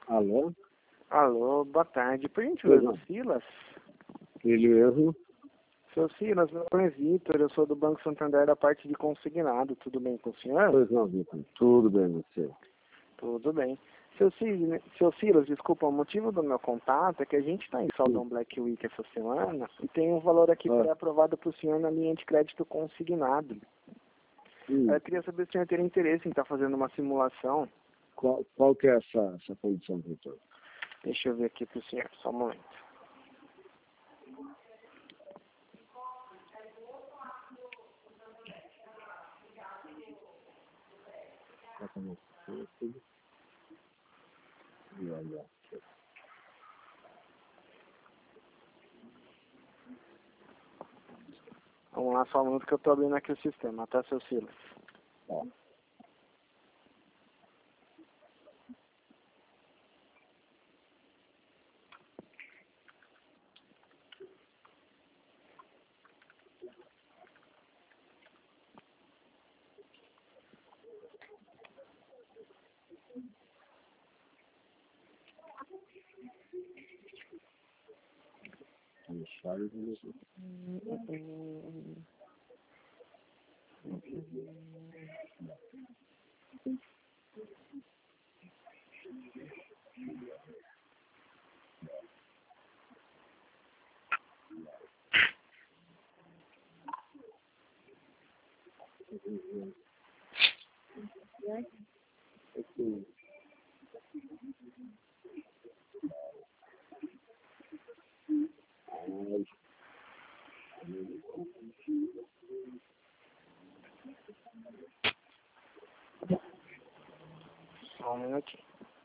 Alô? Alô, boa tarde. Por gentileza, Silas? Ele mesmo? Seu Silas, meu nome é Vitor, eu sou do Banco Santander da parte de consignado. Tudo bem com o senhor? Pois não, Vitor. Tudo bem, você? Tudo bem. Seu Silas, desculpa, o motivo do meu contato é que a gente está em Saldão Black Week essa semana e tem um valor aqui pré-aprovado para o senhor na linha de crédito consignado. Eu queria saber se o senhor teria interesse em estar fazendo uma simulação. Qual que é essa condição, Vitor? Deixa eu ver aqui para o senhor, só um momento. Vamos lá, só um minuto que eu estou abrindo aqui o sistema, tá, seu Silas? Tá. Só um minutinho.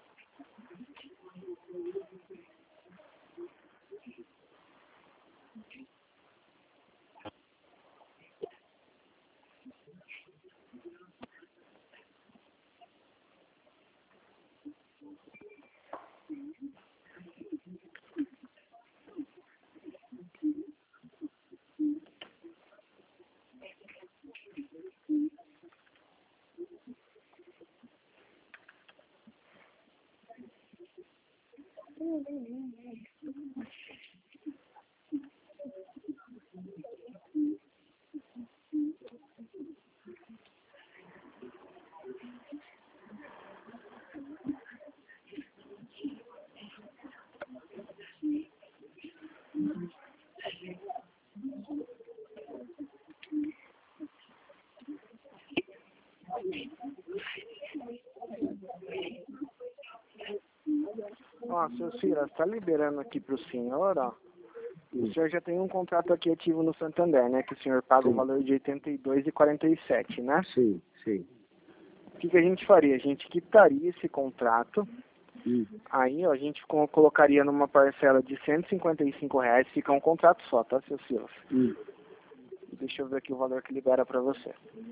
Ó, seu Silas, está liberando aqui para o senhor, ó. O senhor já tem um contrato aqui ativo no Santander, né? Que o senhor paga o valor de R$ 82,47, né? Sim, sim. O que a gente faria? A gente quitaria esse contrato. Aí, ó, a gente colocaria numa parcela de R$ 155, fica um contrato só, tá, seu Silas? Deixa eu ver aqui o valor que libera para você.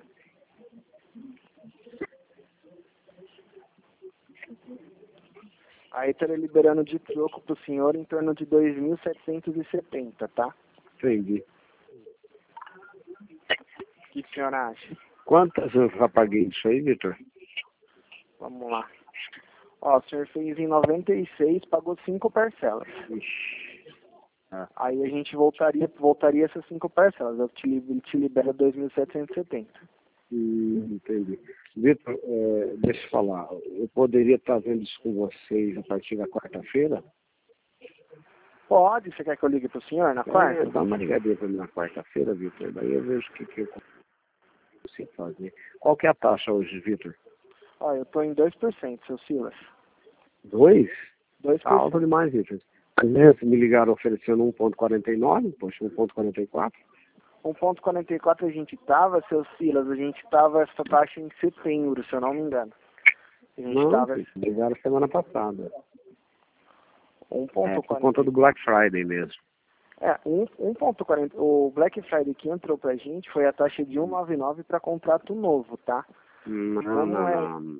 Aí estaria liberando de troco pro senhor em torno de 2.770, tá? Entendi. O que o senhor acha? Quantas eu já paguei isso aí, Vitor? Vamos lá. Ó, o senhor fez em 96, pagou 5 parcelas. Aí a gente voltaria essas 5 parcelas. Ele te libera 2.770. Entendi. Vitor, deixa eu falar. Eu poderia estar vendo isso com vocês a partir da quarta-feira? Pode. Você quer que eu ligue pro senhor na quarta? Dá uma ligadinha para mim na quarta-feira, Vitor. Daí eu vejo o que eu consigo fazer. Qual que é a taxa hoje, Vitor? Ó, eu tô em 2%, seu Silas. 2? 2%. Tá alto demais, Vitor. Mas me ligaram oferecendo 1,49, poxa, 1,44. 1,44 a gente tava, seu Silas, a gente tava essa taxa em setembro, se eu não me engano. A gente Não, tava... me ligaram semana passada. 1,40. Por conta do Black Friday mesmo. 1,40. O Black Friday que entrou pra gente foi a taxa de 1,99 para contrato novo, tá? Não.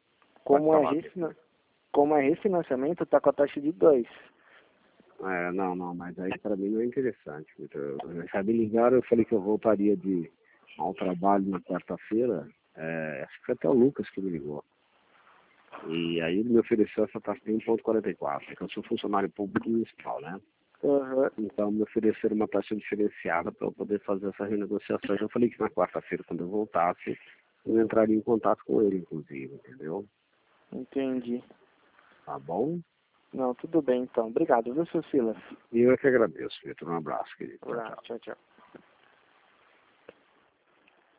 Como é refinanciamento, tá com a taxa de 2. Não, mas aí para mim não é interessante. Já me ligaram, eu falei que eu voltaria ao trabalho na quarta-feira. Acho que foi até o Lucas que me ligou. E aí ele me ofereceu essa taxa de 1,44, que eu sou funcionário público municipal, né? Uhum. Então me ofereceram uma taxa diferenciada para eu poder fazer essa renegociação. Eu falei que na quarta-feira, quando eu voltasse, eu entraria em contato com ele, inclusive, entendeu? Entendi. Tá bom? Não, tudo bem então. Obrigado, viu, seu Silas? E eu é que agradeço, Vitor. Um abraço, querido. Um Tchau, tchau. abraço, tchau, tchau.